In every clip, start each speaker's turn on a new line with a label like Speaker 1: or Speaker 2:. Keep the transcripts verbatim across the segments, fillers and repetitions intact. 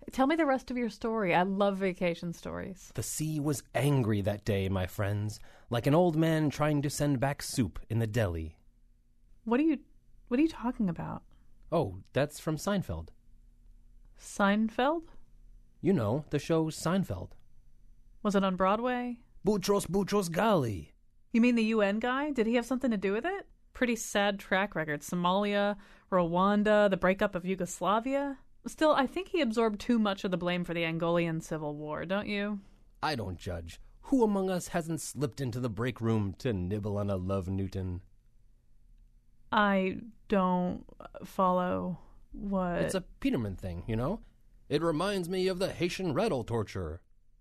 Speaker 1: Tell me the rest of your story. I love vacation stories.
Speaker 2: The sea was angry that day, my friends, like an old man trying to send back soup in the deli.
Speaker 1: What are you, what are you talking about?
Speaker 2: Oh, that's from Seinfeld.
Speaker 1: Seinfeld?
Speaker 2: You know, the show Seinfeld.
Speaker 1: Was it on Broadway?
Speaker 2: Boutros Boutros Ghali.
Speaker 1: You mean the U N guy? Did he have something to do with it? Pretty sad track record. Somalia, Rwanda, the breakup of Yugoslavia. Still, I think he absorbed too much of the blame for the Angolan Civil War, don't you?
Speaker 2: I don't judge. Who among us hasn't slipped into the break room to nibble on a Love Newton?
Speaker 1: I don't follow what...
Speaker 2: It's a Peterman thing, you know? It reminds me of the Haitian rattle torture.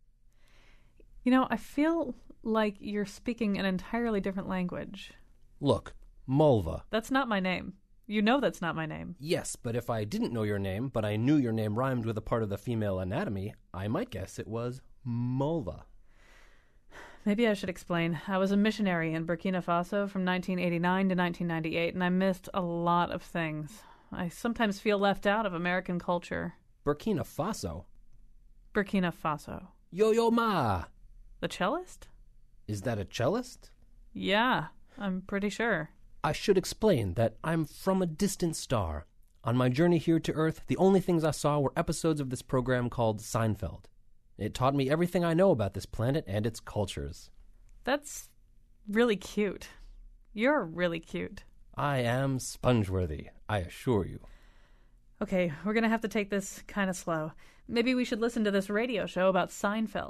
Speaker 1: You know, I feel like you're speaking an entirely different language.
Speaker 2: Look, Mulva.
Speaker 1: That's not my name. You know that's not my name.
Speaker 2: Yes, but if I didn't know your name, but I knew your name rhymed with a part of the female anatomy, I might guess it was Mulva.
Speaker 1: Maybe I should explain. I was a missionary in Burkina Faso from nineteen eighty-nine to nineteen ninety-eight, and I missed a lot of things. I sometimes feel left out of American culture.
Speaker 2: Burkina Faso?
Speaker 1: Burkina Faso.
Speaker 2: Yo-Yo Ma!
Speaker 1: The cellist?
Speaker 2: Is that a cellist?
Speaker 1: Yeah, I'm pretty sure.
Speaker 2: I should explain that I'm from a distant star. On my journey here to Earth, the only things I saw were episodes of this program called Seinfeld. It taught me everything I know about this planet and its cultures.
Speaker 1: That's really cute. You're really cute.
Speaker 2: I am sponge-worthy, I assure you.
Speaker 1: Okay, we're going to have to take this kind of slow. Maybe we should listen to this radio show about Seinfeld.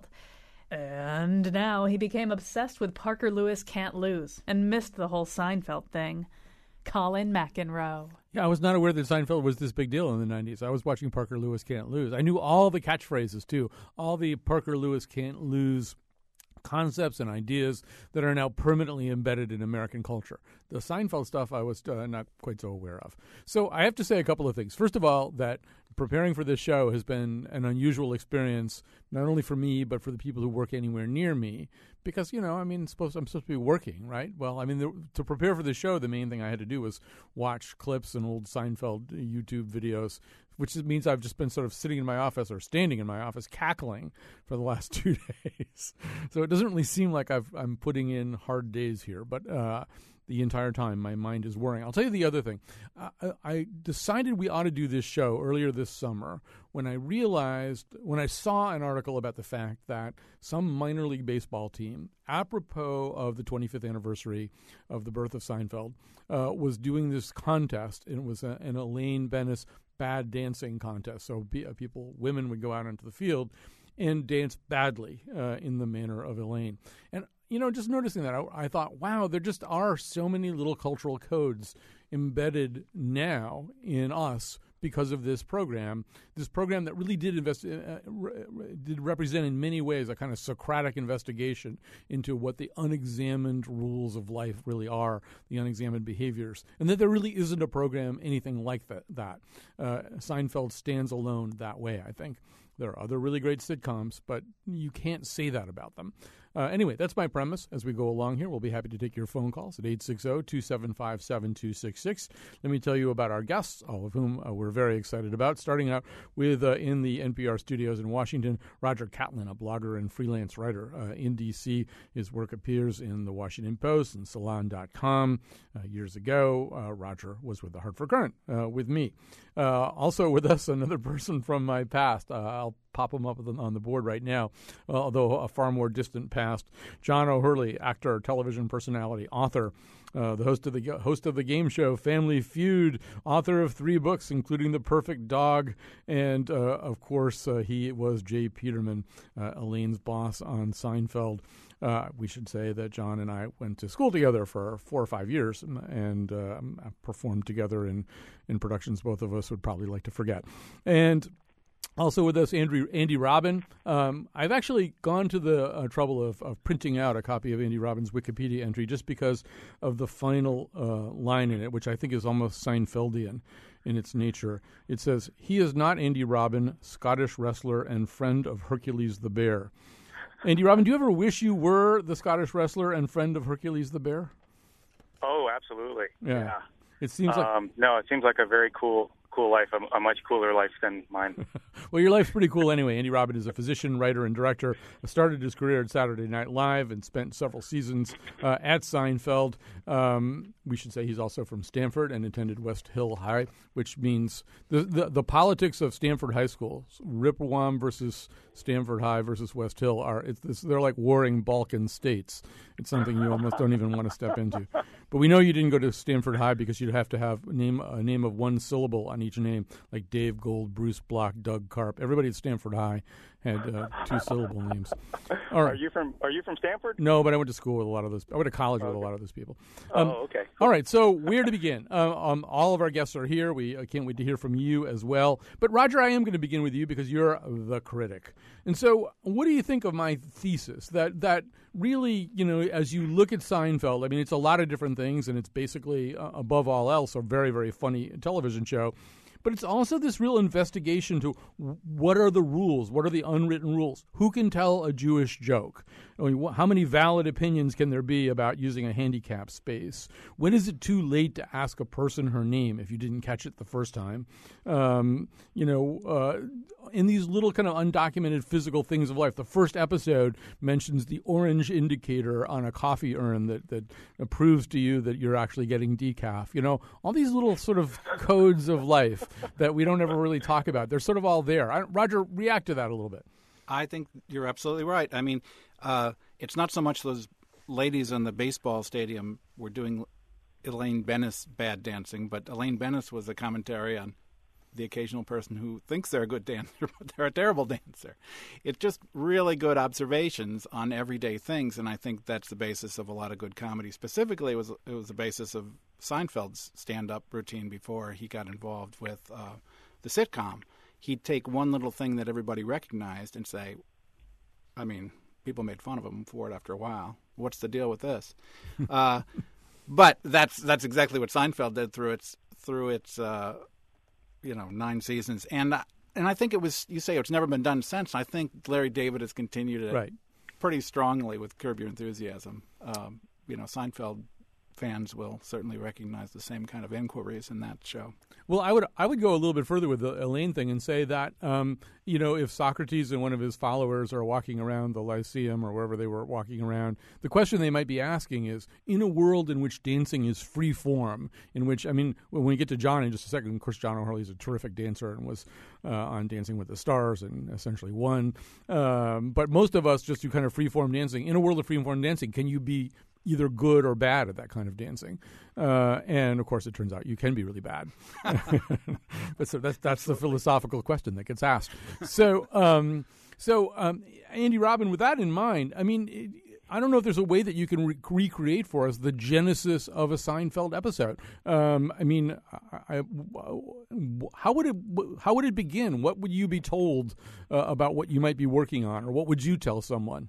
Speaker 1: And now he became obsessed with Parker Lewis Can't Lose and missed the whole Seinfeld thing. Colin McEnroe.
Speaker 3: Yeah, I was not aware that Seinfeld was this big deal in the nineties. I was watching Parker Lewis Can't Lose. I knew all the catchphrases, too. All the Parker Lewis Can't Lose concepts and ideas that are now permanently embedded in American culture. The Seinfeld stuff I was uh, not quite so aware of. So I have to say a couple of things. First of all, that preparing for this show has been an unusual experience, not only for me, but for the people who work anywhere near me. Because, you know, I mean, supposed, I'm supposed to be working, right? Well, I mean, the, to prepare for the show, the main thing I had to do was watch clips and old Seinfeld YouTube videos, which means I've just been sort of sitting in my office or standing in my office cackling for the last two days. So it doesn't really seem like I've, I'm putting in hard days here, but uh, the entire time my mind is worrying. I'll tell you the other thing. Uh, I decided we ought to do this show earlier this summer when I realized, when I saw an article about the fact that some minor league baseball team, apropos of the twenty-fifth anniversary of the birth of Seinfeld, uh, was doing this contest, and it was a, an Elaine Bennis bad dancing contest. So people, women would go out onto the field and dance badly uh, in the manner of Elaine. And, you know, just noticing that, I, I thought, wow, there just are so many little cultural codes embedded now in us because of this program, this program that really did invest, uh, re- did represent in many ways a kind of Socratic investigation into what the unexamined rules of life really are, the unexamined behaviors, and that there really isn't a program anything like that. that. Uh, Seinfeld stands alone that way, I think. There are other really great sitcoms, but you can't say that about them. Uh, anyway, that's my premise. As we go along here, we'll be happy to take your phone calls at eight six zero, two seven five, seven two six six. Let me tell you about our guests, all of whom uh, we're very excited about, starting out with, uh, in the N P R studios in Washington, Roger Catlin, a blogger and freelance writer. Uh, in D C, his work appears in The Washington Post and Salon dot com. Uh, years ago, uh, Roger was with the Hartford Courant uh, with me. Uh, also with us, another person from my past. Uh, I'll pop him up on the board right now, uh, although a far more distant past. John O'Hurley, actor, television personality, author, uh, the host of the host of the game show Family Feud, author of three books, including The Perfect Dog, and uh, of course uh, he was Jay Peterman, uh, Elaine's boss on Seinfeld. Uh, we should say that John and I went to school together for four or five years and uh, performed together in, in productions both of us would probably like to forget. And also with us, Andrew, Andy Robin. Um, I've actually gone to the uh, trouble of, of printing out a copy of Andy Robin's Wikipedia entry just because of the final uh, line in it, which I think is almost Seinfeldian in its nature. It says, "He is not Andy Robin, Scottish wrestler and friend of Hercules the Bear." Andy Robin, do you ever wish you were the Scottish wrestler and friend of Hercules the Bear?
Speaker 4: Oh, absolutely.
Speaker 3: Yeah.
Speaker 4: yeah.
Speaker 3: It seems like
Speaker 4: um, no, it seems like a very cool cool life, a, a much cooler life than mine.
Speaker 3: Well, your life's pretty cool anyway. Andy Robin is a physician, writer, and director. Started his career at Saturday Night Live and spent several seasons uh, at Seinfeld. Um, we should say he's also from Stanford and attended West Hill High, which means the the, the politics of Stanford High School, Ripperwam versus Stanford High versus West Hill, are it's, it's, they're like warring Balkan states. It's something you almost don't even want to step into. But we know you didn't go to Stanford High because you'd have to have name a name of one syllable on each name, like Dave Gold, Bruce Block, Doug Karp. Everybody at Stanford High had uh, two syllable names. All right.
Speaker 4: Are you from Are you from Stanford?
Speaker 3: No, but I went to school with a lot of those. I went to college
Speaker 4: oh,
Speaker 3: with
Speaker 4: okay.
Speaker 3: a lot of those people. Um,
Speaker 4: oh, okay.
Speaker 3: All right. So where to begin? Uh, um, all of our guests are here. We uh, can't wait to hear from you as well. But Roger, I am going to begin with you because you're the critic. And so, what do you think of my thesis that that really, you know, as you look at Seinfeld, I mean, it's a lot of different things, and it's basically, uh, above all else, a very, very funny television show. But it's also this real investigation to what are the rules? What are the unwritten rules? Who can tell a Jewish joke? I mean, how many valid opinions can there be about using a handicap space? When is it too late to ask a person her name if you didn't catch it the first time? Um, you know, uh, in these little kind of undocumented physical things of life, the first episode mentions the orange indicator on a coffee urn that, that proves to you that you're actually getting decaf. You know, all these little sort of codes of life that we don't ever really talk about. They're sort of all there. I, Roger, react to that a little bit.
Speaker 5: I think you're absolutely right. I mean, uh, it's not so much those ladies in the baseball stadium were doing Elaine Bennis bad dancing, but Elaine Bennis was a commentary on the occasional person who thinks they're a good dancer, but they're a terrible dancer. It's just really good observations on everyday things, and I think that's the basis of a lot of good comedy. Specifically, it was it was the basis of Seinfeld's stand-up routine before he got involved with uh, the sitcom. He'd take one little thing that everybody recognized and say, I mean, people made fun of him for it after a while. What's the deal with this? uh, but that's that's exactly what Seinfeld did through its through its uh, you know nine seasons, and uh, and I think it was you say it's never been done since. I think Larry David has continued it
Speaker 3: right.
Speaker 5: pretty strongly with Curb Your Enthusiasm. Um, you know, Seinfeld fans will certainly recognize the same kind of inquiries in that show.
Speaker 3: Well, I would I would go a little bit further with the Elaine thing and say that, um, you know, if Socrates and one of his followers are walking around the Lyceum or wherever they were walking around, the question they might be asking is, in a world in which dancing is free form, in which, I mean, when we get to John in just a second, of course, John O'Hurley is a terrific dancer and was uh, on Dancing with the Stars and essentially won. Um, but most of us just do kind of free form dancing. In a world of free form dancing, can you be either good or bad at that kind of dancing? Uh, and, of course, it turns out you can be really bad. But so that's that's the philosophical question that gets asked. So, um, so um, Andy Robin, with that in mind, I mean, it, I don't know if there's a way that you can re- recreate for us the genesis of a Seinfeld episode. Um, I mean, I, I, how would it how would it begin? What would you be told uh, about what you might be working on, or what would you tell someone?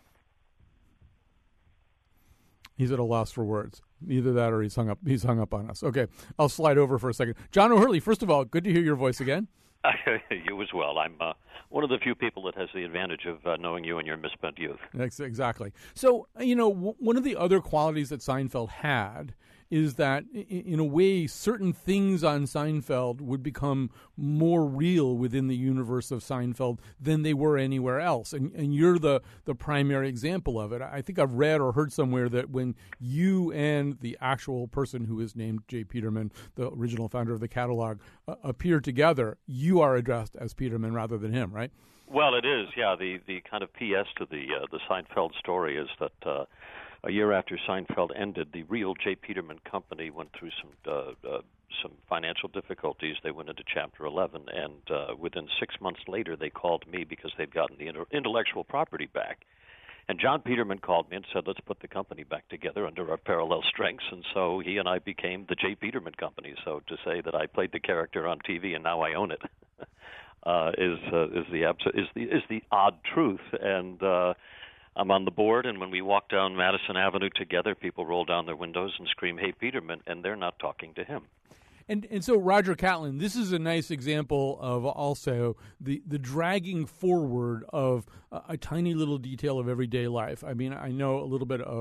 Speaker 3: He's at a loss for words. Either that or he's hung up He's hung up on us. Okay, I'll slide over for a second. John O'Hurley, first of all, good to hear your voice again.
Speaker 6: You as well. I'm uh, one of the few people that has the advantage of uh, knowing you in your misspent youth.
Speaker 3: Exactly. So, you know, w- one of the other qualities that Seinfeld had is that, in a way, certain things on Seinfeld would become more real within the universe of Seinfeld than they were anywhere else. And, and you're the, the primary example of it. I think I've read or heard somewhere that when you and the actual person who is named Jay Peterman, the original founder of the catalog, uh, appear together, you are addressed as Peterman rather than him, right?
Speaker 6: Well, it is, yeah. The, the kind of P S to the, uh, the Seinfeld story is that uh, a year after Seinfeld ended, the real Jay Peterman Company went through some uh, uh, some financial difficulties. They went into Chapter eleven, and uh, within six months later, they called me because they'd gotten the inter- intellectual property back. And John Peterman called me and said, let's put the company back together under our parallel strengths. And so he and I became the Jay Peterman Company. So to say that I played the character on T V and now I own it uh, is uh, is the abs- is the is the odd truth. And uh, I'm on the board, and when we walk down Madison Avenue together, people roll down their windows and scream, "Hey, Peterman," and they're not talking to him.
Speaker 3: And and so, Roger Catlin, this is a nice example of also the, the dragging forward of a, a tiny little detail of everyday life. I mean, I know a little bit of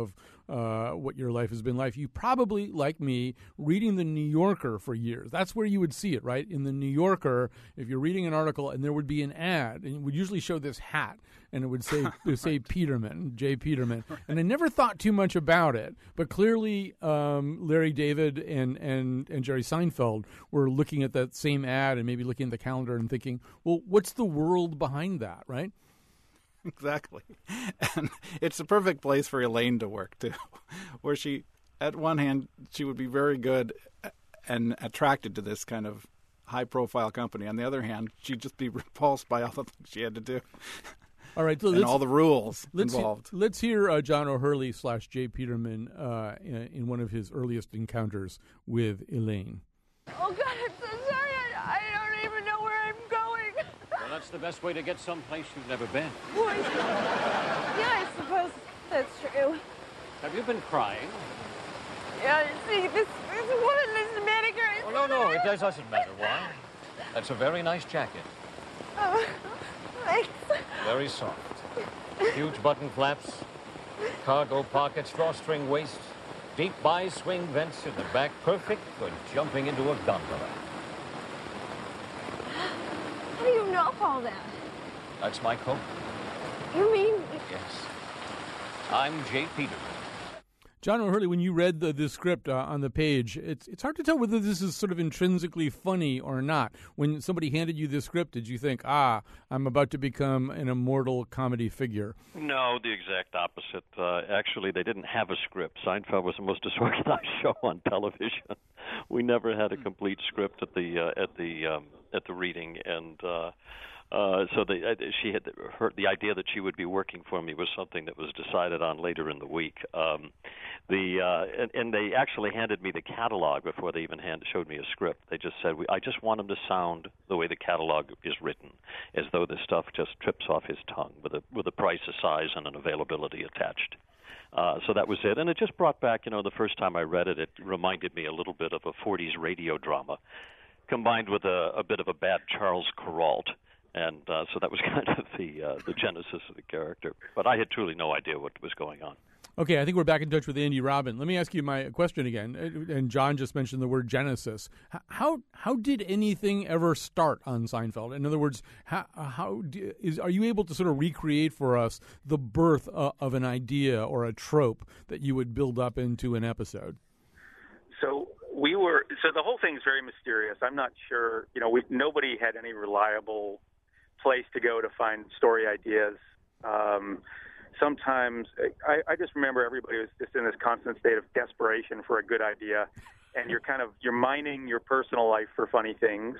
Speaker 3: uh, what your life has been like. You probably, like me, reading the New Yorker for years. That's where you would see it, right? In the New Yorker, if you're reading an article and there would be an ad, and it would usually show this hat, and it would say it would say Peterman, J. Peterman. And I never thought too much about it, but clearly um, Larry David and, and, and Jerry Seinfeld were looking at that same ad and maybe looking at the calendar and thinking, well, what's the world behind that, right?
Speaker 5: Exactly. And it's the perfect place for Elaine to work, too, where she, at one hand, she would be very good and attracted to this kind of high-profile company. On the other hand, she'd just be repulsed by all the things she had to do.
Speaker 3: All right, so
Speaker 5: and all the rules
Speaker 3: let's
Speaker 5: involved.
Speaker 3: He, let's hear uh, John O'Hurley slash J. Peterman uh, in, in one of his earliest encounters with Elaine.
Speaker 7: Oh, God, I'm so sorry. I, I don't even know where I'm going.
Speaker 8: Well, that's the best way to get someplace you've never been.
Speaker 7: Boy, yeah, I suppose that's true.
Speaker 8: Have you been crying?
Speaker 7: Yeah, see, this, this woman, this manicure...
Speaker 8: Oh, no, no, it doesn't matter why. That's a very nice jacket.
Speaker 7: Oh, thanks.
Speaker 8: Very soft. Huge button flaps, cargo pockets, drawstring waist, deep bi-swing vents in the back, perfect for jumping into a gondola.
Speaker 7: How do you know all that?
Speaker 8: That's my coat.
Speaker 7: You mean...
Speaker 8: Yes. I'm J. Peterman.
Speaker 3: John O'Hurley, when you read the, the script uh, on the page, it's it's hard to tell whether this is sort of intrinsically funny or not. When somebody handed you this script, did you think, ah, I'm about to become an immortal comedy figure?
Speaker 6: No, the exact opposite. Uh, actually, they didn't have a script. Seinfeld was the most disorganized show on television. We never had a complete script at the uh, at the um, at the reading, and uh, uh, so the, uh, she had her, the idea that she would be working for me was something that was decided on later in the week. Um, The uh, and, and they actually handed me the catalog before they even hand, showed me a script. They just said, we, I just want him to sound the way the catalog is written, as though this stuff just trips off his tongue with a with a price, a size, and an availability attached. Uh, so that was it. And it just brought back, you know, the first time I read it, it reminded me a little bit of a forties radio drama combined with a, a bit of a bad Charles Kuralt. And uh, so that was kind of the uh, the genesis of the character. But I had truly no idea what was going on.
Speaker 3: Okay, I think we're back in touch with Andy Robin. Let me ask you my question again. And John just mentioned the word genesis. How how did anything ever start on Seinfeld? In other words, how, how do, is are you able to sort of recreate for us the birth uh, of an idea or a trope that you would build up into an episode?
Speaker 4: So we were. So the whole thing's very mysterious. I'm not sure. You know, we nobody had any reliable place to go to find story ideas. Um, Sometimes I, I just remember everybody was just in this constant state of desperation for a good idea, and you're kind of you're mining your personal life for funny things,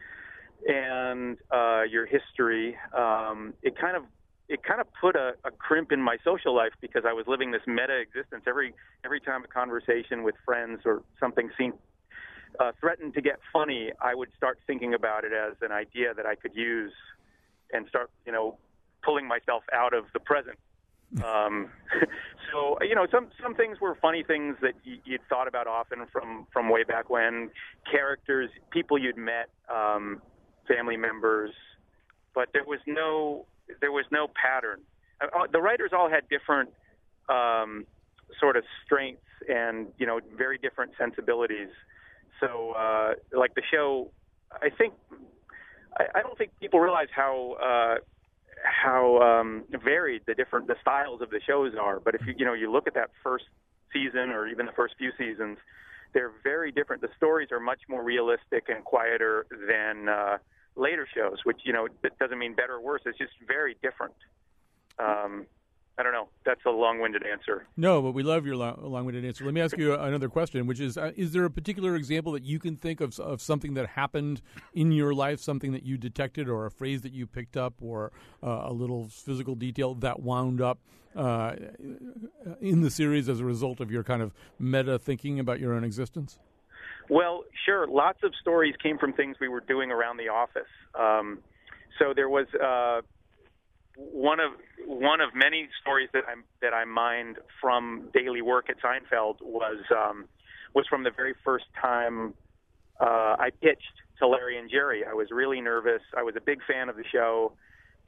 Speaker 4: and uh, your history. Um, it kind of it kind of put a, a crimp in my social life because I was living this meta existence. Every every time a conversation with friends or something seemed uh, threatened to get funny, I would start thinking about it as an idea that I could use, and start you know pulling myself out of the present. um, so, you know, some, some things were funny things that y- you'd thought about often from, from way back when, characters, people you'd met, um, family members, but there was no, there was no pattern. Uh, the writers all had different, um, sort of strengths and, you know, very different sensibilities. So, uh, like the show, I think, I, I don't think people realize how, uh, how um, varied the different the styles of the shows are. But if you you know you look at that first season or even the first few seasons, they're very different. The stories are much more realistic and quieter than uh, later shows, which you know it doesn't mean better or worse. It's just very different. Um, I don't know. That's a long-winded answer.
Speaker 3: No, but we love your long, long-winded answer. Let me ask you another question, which is, uh, is there a particular example that you can think of of something that happened in your life, something that you detected or a phrase that you picked up or uh, a little physical detail that wound up uh, in the series as a result of your kind of meta-thinking about your own existence?
Speaker 4: Well, sure. Lots of stories came from things we were doing around the office. Um, so there was... Uh, One of one of many stories that I that I mined from daily work at Seinfeld was um, was from the very first time uh, I pitched to Larry and Jerry. I was really nervous. I was a big fan of the show,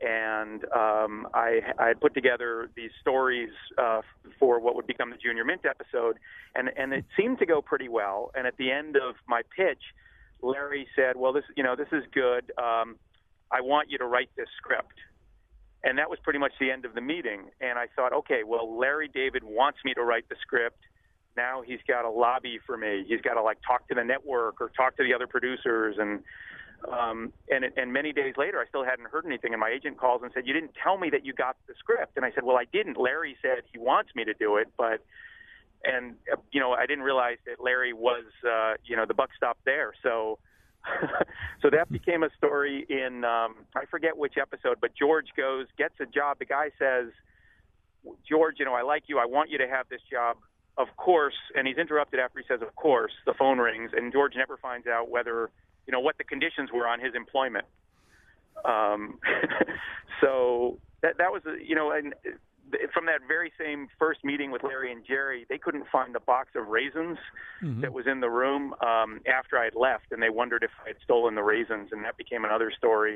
Speaker 4: and um, I, I had put together these stories uh, for what would become the Junior Mint episode, and, and it seemed to go pretty well. And at the end of my pitch, Larry said, well, this, you know, this is good. Um, I want you to write this script. And that was pretty much the end of the meeting. And I thought, okay, well, Larry David wants me to write the script. Now he's got to lobby for me. He's got to like talk to the network or talk to the other producers. And um, and and many days later, I still hadn't heard anything. And my agent calls and said, you didn't tell me that you got the script. And I said, well, I didn't. Larry said he wants me to do it, but and uh, you know, I didn't realize that Larry was uh, you know the buck stopped there. So. So that became a story in, um, I forget which episode, but George goes, gets a job. The guy says, George, you know, I like you. I want you to have this job. Of course. And he's interrupted after he says, of course. The phone rings, and George never finds out whether, you know, what the conditions were on his employment. Um, so that that was, you know, and from that very same first meeting with Larry and Jerry, they couldn't find the box of raisins mm-hmm. that was in the room um, after I had left, and they wondered if I had stolen the raisins, and that became another story.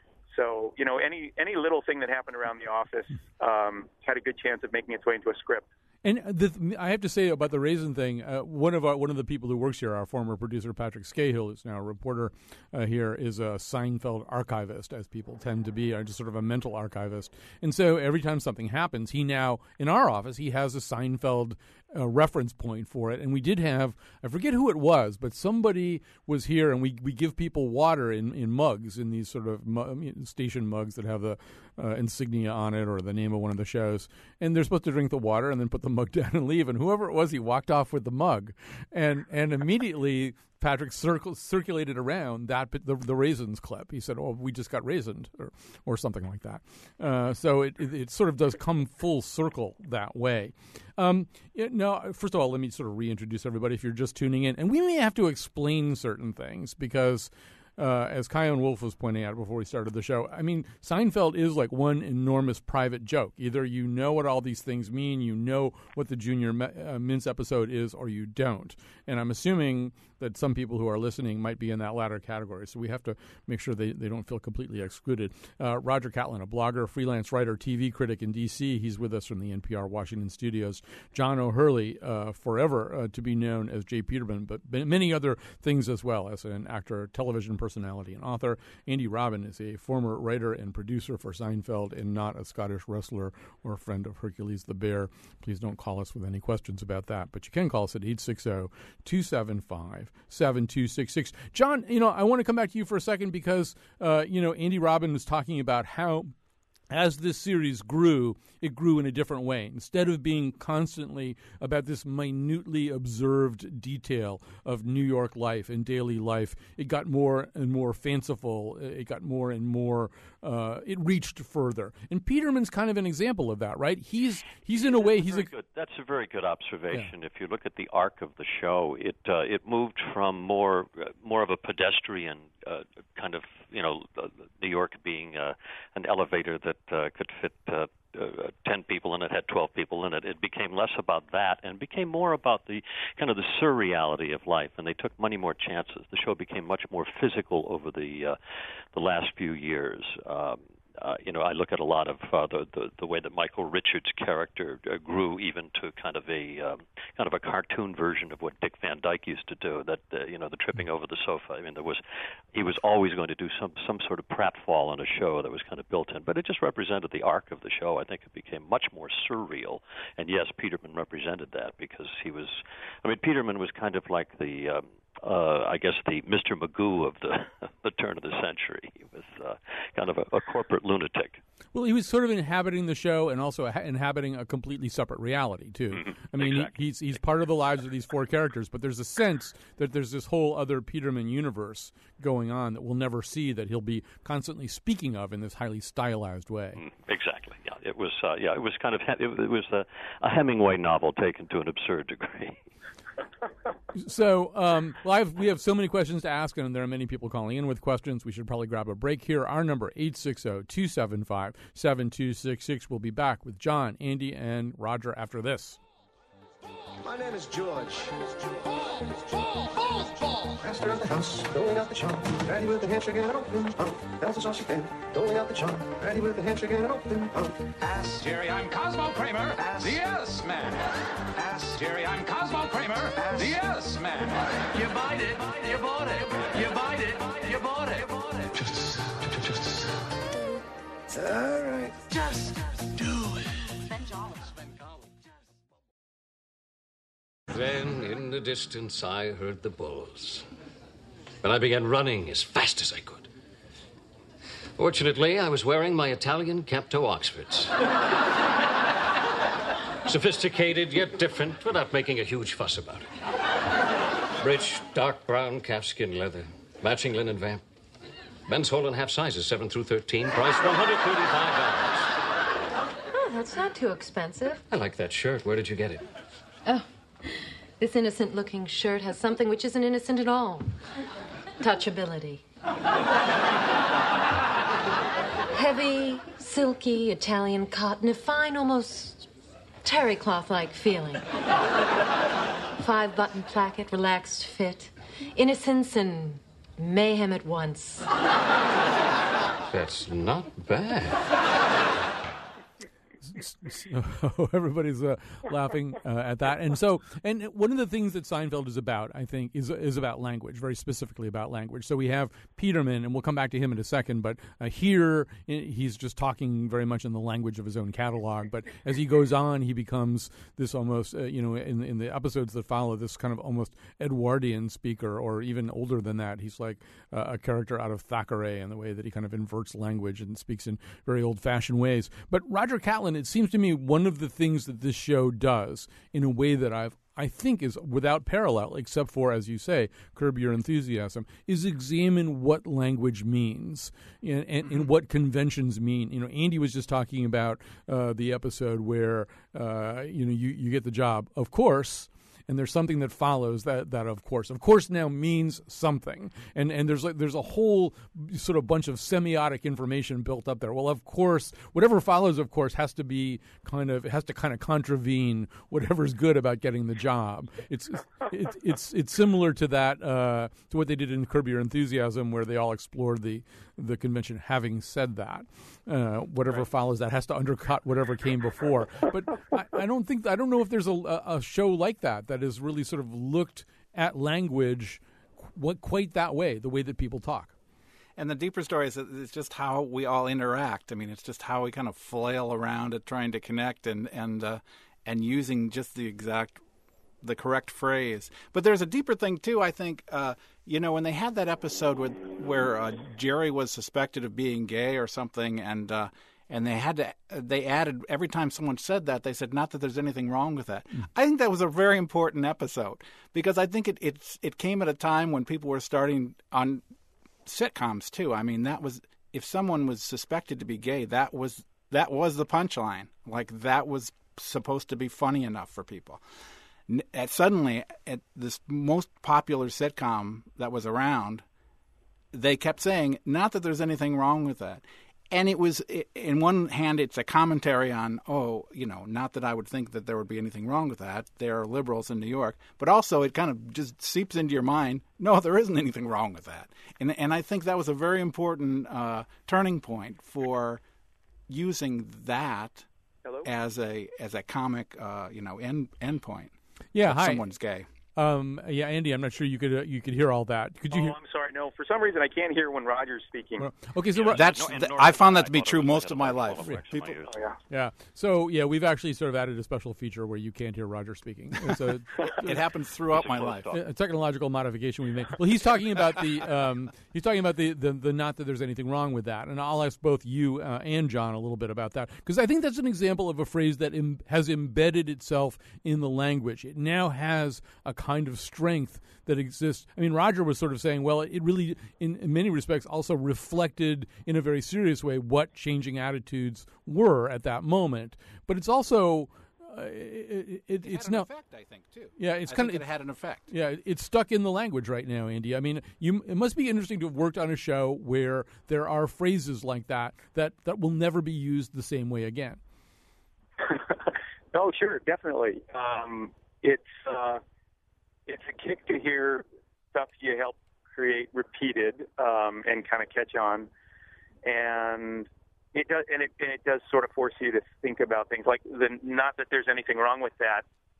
Speaker 4: So, you know, any any little thing that happened around the office um, had a good chance of making its way into a script.
Speaker 3: And the, I have to say about the raisin thing, uh, one of our, one of the people who works here, our former producer Patrick Scahill, who's now a reporter uh, here, is a Seinfeld archivist, as people tend to be, or just sort of a mental archivist. And so every time something happens, he now, in our office, he has a Seinfeld uh, reference point for it. And we did have, I forget who it was, but somebody was here, and we, we give people water in, in mugs, in these sort of mu- station mugs that have the uh, insignia on it or the name of one of the shows. And they're supposed to drink the water and then put the mug down and leave, and whoever it was, he walked off with the mug, and and immediately Patrick circle, circulated around that the, the raisins clip. He said, "Oh, we just got raisined," or or something like that. Uh, so it, it it sort of does come full circle that way. Um, it, now, first of all, let me sort of reintroduce everybody if you're just tuning in, and we may have to explain certain things because. Uh, as Chion Wolf was pointing out before we started the show, I mean, Seinfeld is like one enormous private joke. Either you know what all these things mean, you know what the Junior uh, Mints episode is, or you don't. And I'm assuming that some people who are listening might be in that latter category, so we have to make sure they, they don't feel completely excluded. Uh, Roger Catlin, a blogger, freelance writer, T V critic in D C He's with us from the N P R Washington studios. John O'Hurley, uh, forever uh, to be known as Jay Peterman, but many other things as well, as an actor, television personality, and author. Andy Robin is a former writer and producer for Seinfeld and not a Scottish wrestler or a friend of Hercules the Bear. Please don't call us with any questions about that, but you can call us at eight six zero, two seven five, seven two six six. John, you know, I want to come back to you for a second because, uh, you know, Andy Robin was talking about how as this series grew, it grew in a different way. Instead of being constantly about this minutely observed detail of New York life and daily life, it got more and more fanciful. It got more and more, uh, it reached further. And Peterman's kind of an example of that, right? He's, he's in a way, he's a...
Speaker 6: Good. That's a very good observation. Yeah. If you look at the arc of the show, it uh, it moved from more, uh, more of a pedestrian uh, kind of, you know, uh, New York being uh, an elevator that uh, could fit uh, uh, ten people in it, had twelve people in it. It became less about that and became more about the kind of the surreality of life, and they took many more chances. The show became much more physical over the uh, the last few years. Um, Uh, you know, I look at a lot of uh, the, the the way that Michael Richards' character uh, grew, even to kind of a um, kind of a cartoon version of what Dick Van Dyke used to do. That uh, you know, the tripping over the sofa. I mean, there was he was always going to do some some sort of pratfall on a show that was kind of built in, but it just represented the arc of the show. I think it became much more surreal, and yes, Peterman represented that because he was. I mean, Peterman was kind of like the. Um, Uh, I guess the Mister Magoo of the the turn of the century. He was uh, kind of a, a corporate lunatic.
Speaker 3: Well, he was sort of inhabiting the show and also ha- inhabiting a completely separate reality, too. Mm-hmm. I mean,
Speaker 6: exactly.
Speaker 3: he, he's he's part of the lives of these four characters, but there's a sense that there's this whole other Peterman universe going on that we'll never see, that he'll be constantly speaking of in this highly stylized way.
Speaker 6: Mm, exactly. Yeah, it was. Uh, yeah, it was kind of. It, it was a, a Hemingway novel taken to an absurd degree.
Speaker 3: So, um, well, I've, we have so many questions to ask, and there are many people calling in with questions. We should probably grab a break here. Our number, eight six zero, two seven five, seven two six six. We'll be back with John, Andy, and Roger after this.
Speaker 9: My name is George. Ball, ball, ball, ball. Master of the house, going out the charm. Ready with the handshake and an open palm. That's all she can. Going out the charm. Ready with the handshake and an open palm.
Speaker 10: Ask Jerry, I'm Cosmo Kramer, Ask. the Yes Man. Ask Jerry, I'm Cosmo Kramer, Ask. the Yes Man. You bite it, you bought it. You bite it, you bought it.
Speaker 9: Just, just, just. All right.
Speaker 10: Just do it.
Speaker 8: Then, in the distance, I heard the bulls. And I began running as fast as I could. Fortunately, I was wearing my Italian Capto Oxfords. Sophisticated, yet different, without making a huge fuss about it. Rich, dark brown calfskin leather, matching linen vamp. Men's whole and half sizes, seven through thirteen, price one hundred thirty-five dollars.
Speaker 11: Oh, that's not too expensive.
Speaker 8: I like that shirt. Where did you get it?
Speaker 11: Oh, this innocent-looking shirt has something which isn't innocent at all. Touchability. Heavy, silky Italian cotton, a fine, almost terry cloth-like feeling. Five-button placket, relaxed fit, innocence and mayhem at once.
Speaker 8: That's not bad.
Speaker 3: So everybody's uh, laughing uh, at that, and so and one of the things that Seinfeld is about, I think, is is about language, very specifically about language. So we have Peterman, and we'll come back to him in a second. But uh, here he's just talking very much in the language of his own catalog. But as he goes on, he becomes this almost, uh, you know, in in the episodes that follow, this kind of almost Edwardian speaker, or even older than that. He's like uh, a character out of Thackeray in the way that he kind of inverts language and speaks in very old-fashioned ways. But Roger Catlin, it seems to me, one of the things that this show does in a way that I've I think is without parallel, except for, as you say, Curb Your Enthusiasm, is examine what language means and, and, and what conventions mean. You know, Andy was just talking about uh, the episode where uh, you know you, you get the job, of course. And there's something that follows that, that of course. Of course now means something. And and there's like there's a whole sort of bunch of semiotic information built up there. Well, of course, whatever follows, of course, has to be kind of, it has to kind of contravene whatever's good about getting the job. It's it's it's, it's similar to that, uh, to what they did in Curb Your Enthusiasm, where they all explored the, the convention. Having said that, uh, whatever right. follows that has to undercut whatever came before. But I, I don't think, I don't know if there's a, a show like that that has really sort of looked at language qu- quite that way, the way that people talk.
Speaker 5: And the deeper story is it's just how we all interact. I mean, it's just how we kind of flail around at trying to connect and and uh, and using just the exact, the correct phrase. But there's a deeper thing too. I think uh, you know, when they had that episode with where uh, Jerry was suspected of being gay or something, and uh, and they had to they added every time someone said that, they said, not that there's anything wrong with that. Mm. I think that was a very important episode because I think it it's, it came at a time when people were starting on sitcoms too. I mean, that was, if someone was suspected to be gay, that was that was the punchline. Like, that was supposed to be funny enough for people. At, suddenly, at this most popular sitcom that was around, they kept saying, not that there's anything wrong with that. And it was, in one hand, it's a commentary on, oh, you know, not that I would think that there would be anything wrong with that. There are liberals in New York. But also it kind of just seeps into your mind, no, there isn't anything wrong with that. And and I think that was a very important uh, turning point for using that Hello? as a as a comic, uh, you know, end end point.
Speaker 3: Yeah, hi.
Speaker 5: Someone's gay.
Speaker 3: Um, yeah, Andy, I'm not sure you could uh, you could hear all that. Could you?
Speaker 4: Oh,
Speaker 3: hear-
Speaker 4: I'm sorry. No, for some reason I can't hear when Roger's speaking.
Speaker 3: Well, okay, so
Speaker 5: yeah, that's no, th- I found that to be true most of my life.
Speaker 4: People, oh, yeah.
Speaker 3: yeah. So yeah, we've actually sort of added a special feature where you can't hear Roger speaking. It's a,
Speaker 5: it happens throughout my life.
Speaker 3: A technological modification we made. Well, he's talking about the um, he's talking about the, the the not that there's anything wrong with that, and I'll ask both you uh, and John a little bit about that, because I think that's an example of a phrase that Im- has embedded itself in the language. It now has a kind of strength that exists. I mean, Roger was sort of saying, well, it really, in, in many respects, also reflected in a very serious way what changing attitudes were at that moment. But it's also, uh, it, it,
Speaker 5: it
Speaker 3: it's
Speaker 5: had
Speaker 3: now,
Speaker 5: an effect, I think, too.
Speaker 3: Yeah, it's
Speaker 5: I
Speaker 3: kind
Speaker 5: think
Speaker 3: of
Speaker 5: it had an effect.
Speaker 3: Yeah, it's stuck in the language right now, Andy. I mean, you it must be interesting to have worked on a show where there are phrases like that that, that will never be used the same way again.
Speaker 4: Oh, sure, definitely. Um, it's uh, it's a kick to hear stuff you helped create repeated um, and kind of catch on, and it does and it, and it does sort of force you to think about things like the. Not that there's anything wrong with that.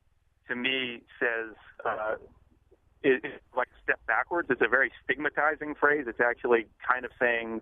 Speaker 4: To me, says uh, it, it's like a step backwards. It's a very stigmatizing phrase. It's actually kind of saying,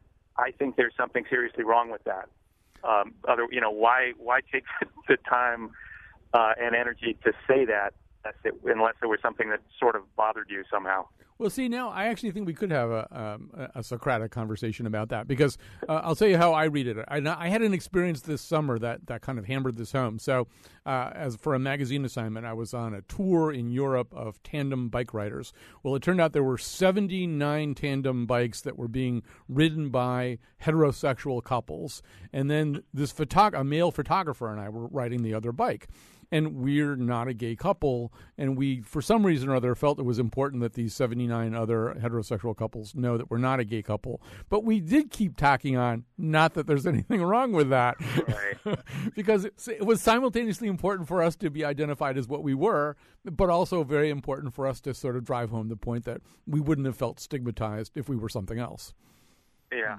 Speaker 4: I think there's something seriously wrong with that. Um, other, you know, why why take the time uh, and energy to say that unless there was something that sort of bothered you somehow?
Speaker 3: Well, see, now I actually think we could have a, um, a Socratic conversation about that because uh, I'll tell you how I read it. I, I had an experience this summer that, that kind of hammered this home. So uh, as for a magazine assignment, I was on a tour in Europe of tandem bike riders. Well, it turned out there were seventy-nine tandem bikes that were being ridden by heterosexual couples. And then this photog- a male photographer and I were riding the other bike. And we're not a gay couple, and we, for some reason or other, felt it was important that these seventy-nine other heterosexual couples know that we're not a gay couple. But we did keep tacking on, not that there's anything wrong with that,
Speaker 4: right.
Speaker 3: because it, it was simultaneously important for us to be identified as what we were, but also very important for us to sort of drive home the point that we wouldn't have felt stigmatized if we were something else.
Speaker 4: Yeah.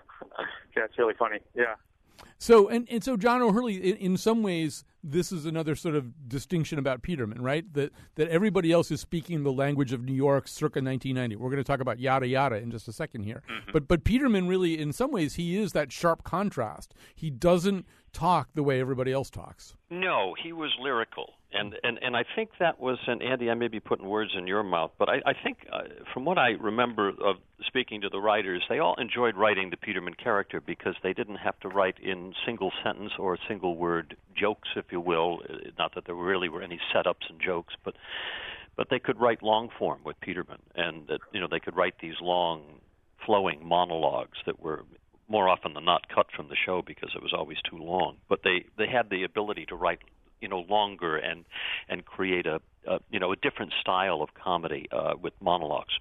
Speaker 4: That's really funny. Yeah.
Speaker 3: So, and, and so John O'Hurley, in, in some ways, this is another sort of distinction about Peterman, right? That that everybody else is speaking the language of New York circa nineteen ninety. We're going to talk about yada yada in just a second here. Mm-hmm. But but Peterman really, in some ways, he is that sharp contrast. He doesn't talk the way everybody else talks.
Speaker 6: No, he was lyrical. And, and, and I think that was, and Andy, I may be putting words in your mouth, but I, I think uh, from what I remember of speaking to the writers, they all enjoyed writing the Peterman character because they didn't have to write in single sentence or single word jokes, if you will. Not that there really were any setups and jokes, but but they could write long form with Peterman, and that you know they could write these long, flowing monologues that were more often than not cut from the show because it was always too long. But they, they had the ability to write, you know, longer and and create a, a you know a different style of comedy uh, with monologues.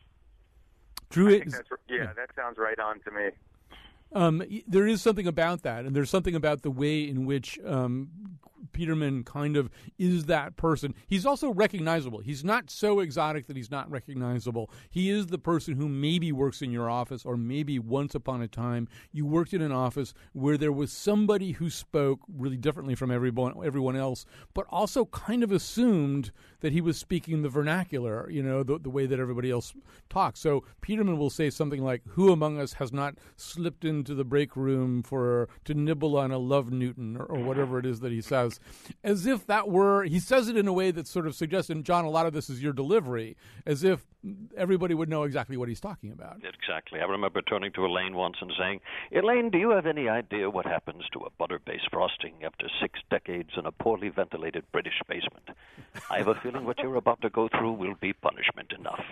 Speaker 3: Drew,
Speaker 4: I think that's, yeah, that sounds right on to me.
Speaker 3: Um, there is something about that, and there's something about the way in which um, Peterman kind of is that person. He's also recognizable. He's not so exotic that he's not recognizable. He is the person who maybe works in your office, or maybe once upon a time you worked in an office where there was somebody who spoke really differently from everyone, everyone else, but also kind of assumed that he was speaking the vernacular, you know, the, the way that everybody else talks. So Peterman will say something like, "Who among us has not slipped into the break room for to nibble on a love Newton," or, or whatever it is that he says, as if that were, he says it in a way that sort of suggests, and John, a lot of this is your delivery, as if everybody would know exactly what he's talking about.
Speaker 6: Exactly. I remember turning to Elaine once and saying, "Elaine, do you have any idea what happens to a butter-based frosting after six decades in a poorly ventilated British basement? I have a feeling what you're about to go through will be punishment enough."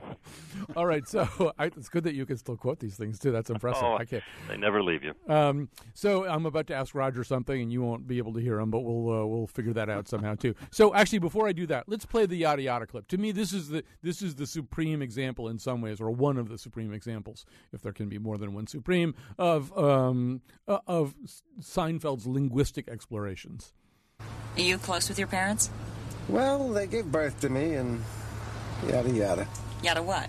Speaker 3: All right, so I, it's good that you can still quote these things, too. That's impressive.
Speaker 6: Oh,
Speaker 3: I can't.
Speaker 6: They never leave you.
Speaker 3: Um, so I'm about to ask Roger something, and you won't be able to hear him, but we'll uh, we'll figure that out somehow, too. So actually, before I do that, let's play the yada yada clip. To me, this is the this is the supreme example in some ways, or one of the supreme examples, if there can be more than one supreme, of um, uh, of Seinfeld's linguistic explorations.
Speaker 12: Are you close with your parents?
Speaker 9: Well, they gave birth to me and yada yada.
Speaker 12: Yada what?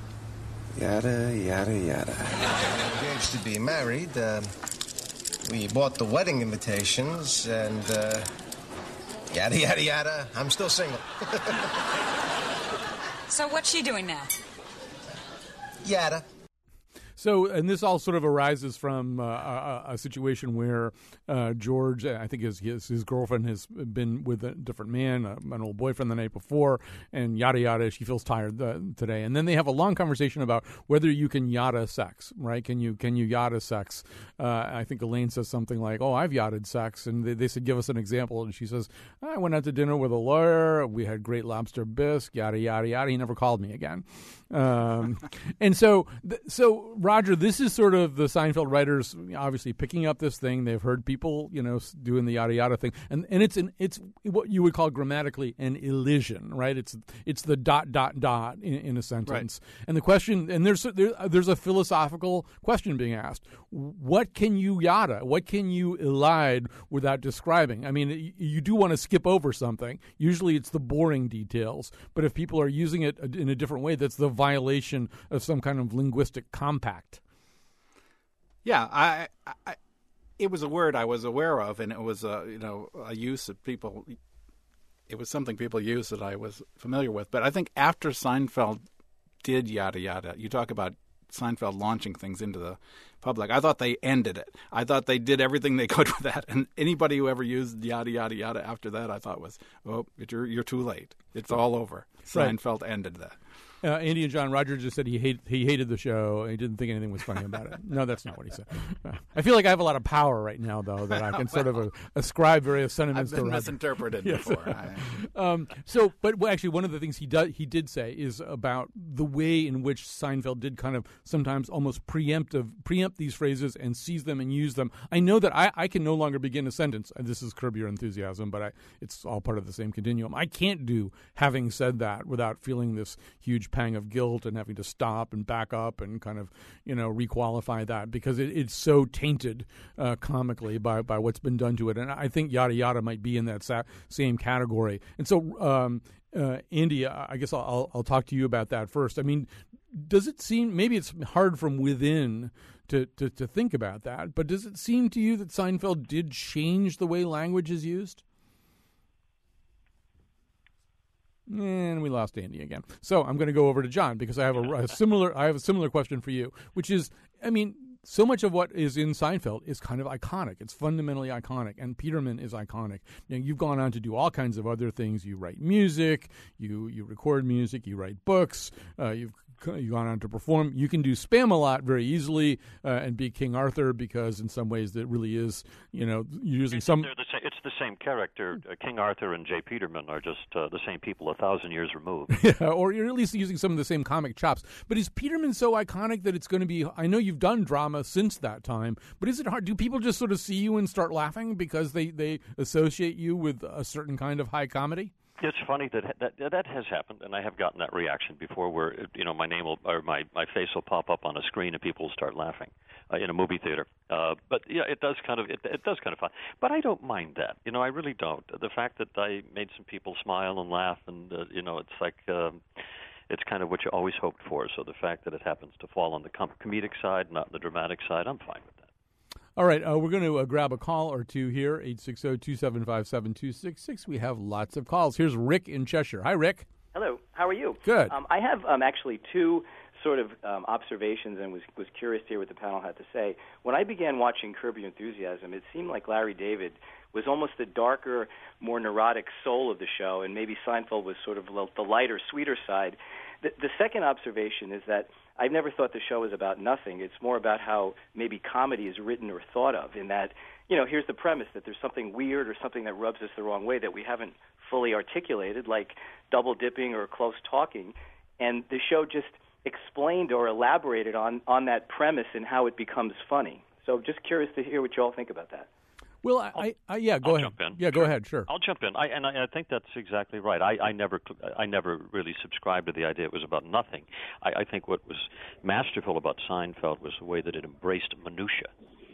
Speaker 9: Yada yada yada. Engaged to be married. Uh, we bought the wedding invitations and uh, yada yada yada. I'm still single.
Speaker 12: So what's she doing now?
Speaker 9: Yada.
Speaker 3: So, and this all sort of arises from uh, a, a situation where uh, George, I think his, his his girlfriend has been with a different man, uh, an old boyfriend the night before, and yada yada. She feels tired uh, today, and then they have a long conversation about whether you can yada sex, right? Can you can you yada sex? Uh, I think Elaine says something like, "Oh, I've yada sex," and they, they said, "Give us an example." And she says, "I went out to dinner with a lawyer. We had great lobster bisque. Yada yada yada. He never called me again." Um, and so, th- so. Roger, this is sort of the Seinfeld writers obviously picking up this thing. They've heard people, you know, doing the yada yada thing, and and it's an it's what you would call grammatically an elision, right? It's it's the dot dot dot in, in a sentence, right. And the question, and there's there, there's a philosophical question being asked: what can you yada? What can you elide without describing? I mean, you do want to skip over something. Usually, it's the boring details, but if people are using it in a different way, that's the violation of some kind of linguistic compact.
Speaker 5: Yeah, I, I, it was a word I was aware of, and it was a you know a use that people. It was something people used that I was familiar with. But I think after Seinfeld did yada yada, you talk about Seinfeld launching things into the public. I thought they ended it. I thought they did everything they could with that. And anybody who ever used yada yada yada after that, I thought was, oh, you're you're too late. It's all over. Seinfeld right. ended that.
Speaker 3: Uh, Andy and John, Roger just said he hate, he hated the show. He didn't think anything was funny about it. No, that's not what he said. Uh, I feel like I have a lot of power right now, though, that I can well, sort of uh, ascribe various sentiments
Speaker 5: I've been
Speaker 3: to Roger.
Speaker 5: misinterpreted
Speaker 3: yes.
Speaker 5: before.
Speaker 3: um, so, but well, actually, one of the things he does he did say is about the way in which Seinfeld did kind of sometimes almost preemptive preempt these phrases and seize them and use them. I know that I, I can no longer begin a sentence. And this is Curb Your Enthusiasm, but I, it's all part of the same continuum. I can't do having said that without feeling this huge pang of guilt and having to stop and back up and kind of, you know, requalify that because it, it's so tainted uh, comically by, by what's been done to it. And I think yada yada might be in that sa- same category. And so, um, uh, Andy, I guess I'll, I'll, I'll talk to you about that first. I mean, does it seem, maybe it's hard from within to, to, to think about that, but does it seem to you that Seinfeld did change the way language is used? And we lost Andy again. So I'm going to go over to John because I have a, a similar I have a similar question for you, which is, I mean, so much of what is in Seinfeld is kind of iconic. It's fundamentally iconic, and Peterman is iconic. Now, you've gone on to do all kinds of other things. You write music, you you record music, you write books, uh, you've you've gone on to perform. You can do Spam-A-Lot very easily uh, and be King Arthur because in some ways that really is, you know, using
Speaker 6: it's,
Speaker 3: some...
Speaker 6: The same, it's the same character. Uh, King Arthur and Jay Peterman are just uh, the same people a thousand years removed.
Speaker 3: Yeah, or you're at least using some of the same comic chops. But is Peterman so iconic that it's going to be... I know you've done drama since that time, but is it hard? Do people just sort of see you and start laughing because they, they associate you with a certain kind of high comedy?
Speaker 6: It's funny that, that that has happened, and I have gotten that reaction before, where you know my name will or my, my face will pop up on a screen and people will start laughing uh, in a movie theater. Uh, but yeah, it does kind of it, it does kind of fun. But I don't mind that. You know, I really don't. The fact that I made some people smile and laugh, and uh, you know, it's like um, it's kind of what you always hoped for. So the fact that it happens to fall on the com- comedic side, not the dramatic side, I'm fine with that.
Speaker 3: All right, uh, we're going to uh, grab a call or two here, eight six zero, two seven five, seven two six six. We have lots of calls. Here's Rick in Cheshire. Hi, Rick.
Speaker 13: Hello. How are you?
Speaker 3: Good.
Speaker 13: Um, I have um, actually two sort of um, observations and was, was curious to hear what the panel had to say. When I began watching Curb Your Enthusiasm, it seemed like Larry David was almost the darker, more neurotic soul of the show, and maybe Seinfeld was sort of the lighter, sweeter side. The, the second observation is that I've never thought the show is about nothing. It's more about how maybe comedy is written or thought of, in that, you know, here's the premise, that there's something weird or something that rubs us the wrong way that we haven't fully articulated, like double dipping or close talking, and the show just explained or elaborated on, on that premise and how it becomes funny. So just curious to hear what you all think about that.
Speaker 3: Well, I, I, I yeah, go
Speaker 6: I'll
Speaker 3: ahead.
Speaker 6: Jump in.
Speaker 3: Yeah, go
Speaker 6: sure.
Speaker 3: ahead. Sure.
Speaker 6: I'll jump in. I, and I, I think that's exactly right. I, I never, I never really subscribed to the idea it was about nothing. I, I think what was masterful about Seinfeld was the way that it embraced minutia,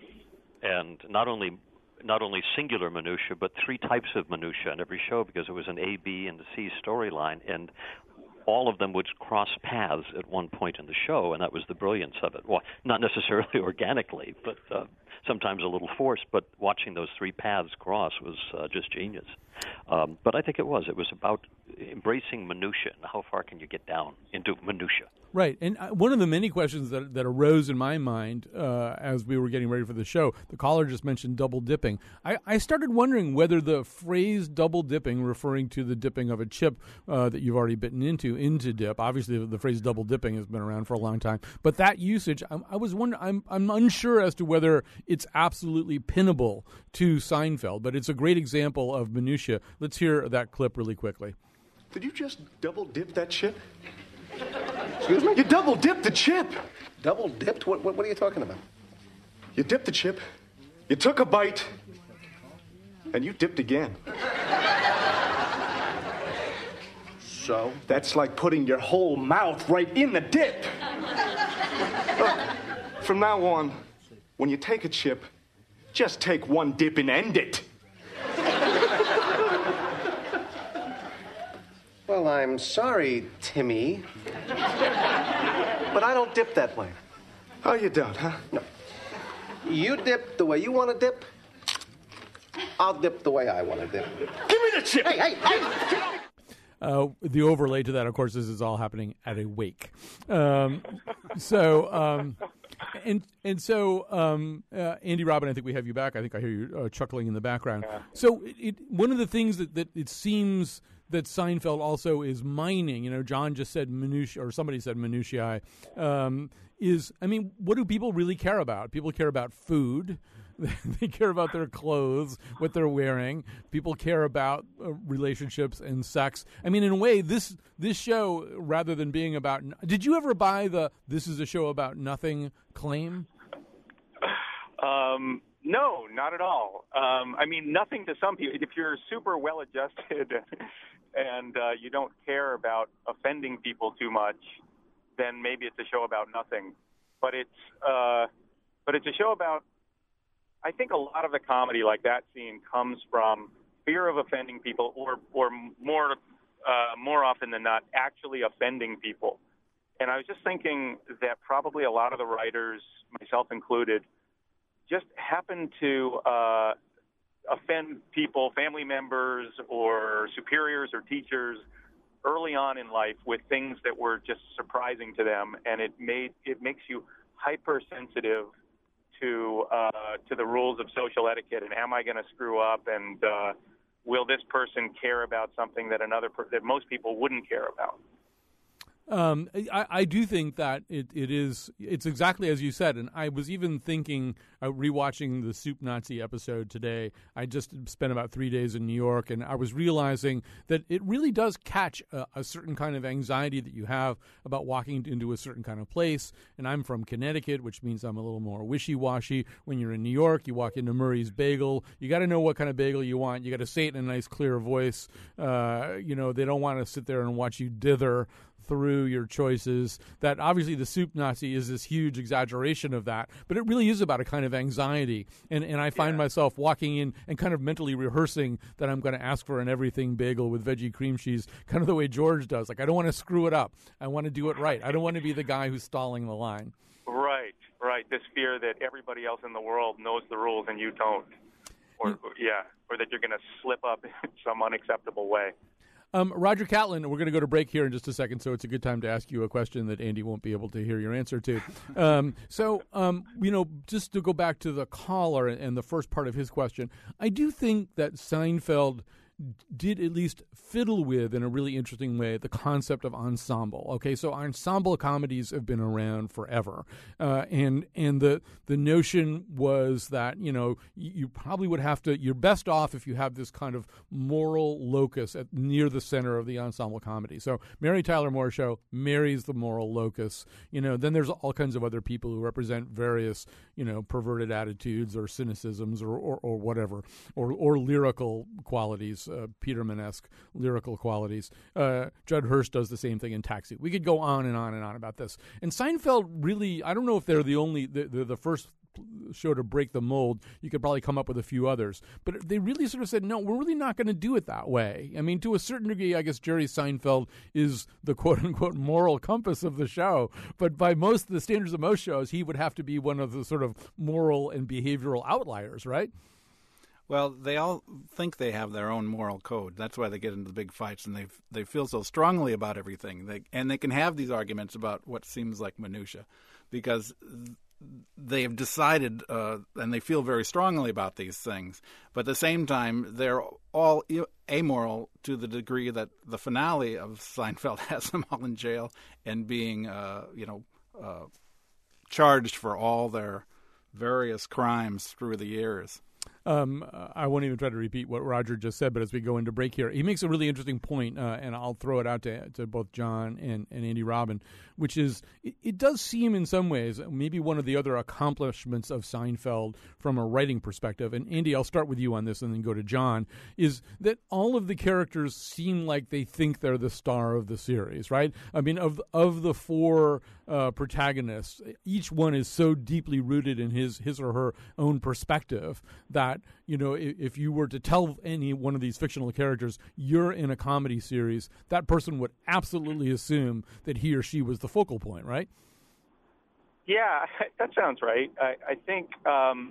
Speaker 6: and not only, not only singular minutia, but three types of minutia in every show, because it was an A, B, and the C storyline, and all of them would cross paths at one point in the show, and that was the brilliance of it. Well, not necessarily organically, but uh, sometimes a little forced, but watching those three paths cross was uh, just genius. Um, but I think it was. It was about embracing minutia, and how far can you get down into minutia?
Speaker 3: Right. And one of the many questions that that arose in my mind uh, as we were getting ready for the show, the caller just mentioned double dipping. I, I started wondering whether the phrase double dipping, referring to the dipping of a chip uh, that you've already bitten into, into dip, obviously the, the phrase double dipping has been around for a long time, but that usage, I, I was wondering, I'm, I'm unsure as to whether it's absolutely pinnable to Seinfeld, but it's a great example of minutia. Let's hear that clip really quickly.
Speaker 14: Did you just double dip that chip? Excuse me?
Speaker 15: You double dipped the chip.
Speaker 14: Double dipped? What, what, what are you talking about?
Speaker 15: You dipped the chip, you took a bite, and you dipped again.
Speaker 14: So?
Speaker 15: That's like putting your whole mouth right in the dip. Look, from now on, when you take a chip, just take one dip and end it.
Speaker 14: Well, I'm sorry, Timmy, but I don't dip that way.
Speaker 15: Oh, you don't, huh?
Speaker 14: No. You dip the way you want to dip. I'll dip the way I want to dip.
Speaker 15: Give me the chip!
Speaker 14: Hey, hey, hey!
Speaker 3: Uh, the overlay to that, of course, is, is all happening at a wake. Um, so, um, and and so, um, uh, Andy Robin, I think we have you back. I think I hear you uh, chuckling in the background. Yeah. So, it, it, one of the things that, that it seems that Seinfeld also is mining, you know, John just said minutiae, or somebody said minutiae, um, is, I mean, what do people really care about? People care about food. They care about their clothes, what they're wearing. People care about uh, relationships and sex. I mean, in a way, this this show, rather than being about... Did you ever buy the "this is a show about nothing" claim?
Speaker 4: Um, no, not at all. Um, I mean, nothing to some people. If you're super well-adjusted and uh, you don't care about offending people too much, then maybe it's a show about nothing. But it's uh, but it's a show about... I think a lot of the comedy like that scene comes from fear of offending people, or or more uh, more often than not, actually offending people. And I was just thinking that probably a lot of the writers, myself included, just happen to uh, offend people, family members or superiors or teachers early on in life with things that were just surprising to them, and it made it makes you hypersensitive to uh, to the rules of social etiquette, and am I going to screw up, and uh, will this person care about something that another per- that most people wouldn't care about?
Speaker 3: Um, I, I do think that it, it is, it's exactly as you said. And I was even thinking, uh, rewatching the Soup Nazi episode today. I just spent about three days in New York, and I was realizing that it really does catch a, a certain kind of anxiety that you have about walking into a certain kind of place. And I'm from Connecticut, which means I'm a little more wishy-washy. When you're in New York, you walk into Murray's Bagel. You got to know what kind of bagel you want. You got to say it in a nice, clear voice. Uh, you know, they don't want to sit there and watch you dither through your choices. That obviously the Soup Nazi is this huge exaggeration of that, but it really is about a kind of anxiety. And and I find yeah. myself walking in and kind of mentally rehearsing that I'm going to ask for an everything bagel with veggie cream cheese, kind of the way George does. Like, I don't want to screw it up. I want to do it right. I don't want to be the guy who's stalling the line.
Speaker 4: Right, right. This fear that everybody else in the world knows the rules and you don't. Or, or yeah, or that you're going to slip up in some unacceptable way.
Speaker 3: Um, Roger Catlin, we're going to go to break here in just a second, so it's a good time to ask you a question that Andy won't be able to hear your answer to. Um, so, um, you know, just to go back to the caller and the first part of his question, I do think that Seinfeld did at least fiddle with, in a really interesting way, the concept of ensemble. Okay, so ensemble comedies have been around forever, uh, and and the the notion was that, you know, you, you probably would have to, you're best off if you have this kind of moral locus at, near the center of the ensemble comedy. So Mary Tyler Moore Show, Mary's the moral locus. You know, then there's all kinds of other people who represent various, you know, perverted attitudes or cynicisms or or, or whatever, or or lyrical qualities. Uh, Peterman-esque lyrical qualities. Uh, Judd Hirsch does the same thing in Taxi. We could go on and on and on about this. And Seinfeld really, I don't know if they're the only, the, the, the first show to break the mold. You could probably come up with a few others. But they really sort of said, no, we're really not going to do it that way. I mean, to a certain degree, I guess Jerry Seinfeld is the quote-unquote moral compass of the show. But by most the standards of most shows, he would have to be one of the sort of moral and behavioral outliers, right?
Speaker 5: Well, they all think they have their own moral code. That's why they get into the big fights, and they they feel so strongly about everything. They, and they can have these arguments about what seems like minutia, because they have decided, uh, and they feel very strongly about these things. But at the same time, they're all amoral to the degree that the finale of Seinfeld has them all in jail and being, uh, you know, uh, charged for all their various crimes through the years.
Speaker 3: Um, I won't even try to repeat what Roger just said, but as we go into break here, he makes a really interesting point, uh, and I'll throw it out to, to both John and, and Andy Robin, which is it, it does seem in some ways maybe one of the other accomplishments of Seinfeld from a writing perspective, and Andy, I'll start with you on this and then go to John, is that all of the characters seem like they think they're the star of the series, right? I mean, of, of the four uh, protagonists, each one is so deeply rooted in his, his or her own perspective that, you know, if, if you were to tell any one of these fictional characters you're in a comedy series, that person would absolutely assume that he or she was the focal point, right?
Speaker 4: Yeah, that sounds right. I, I think um,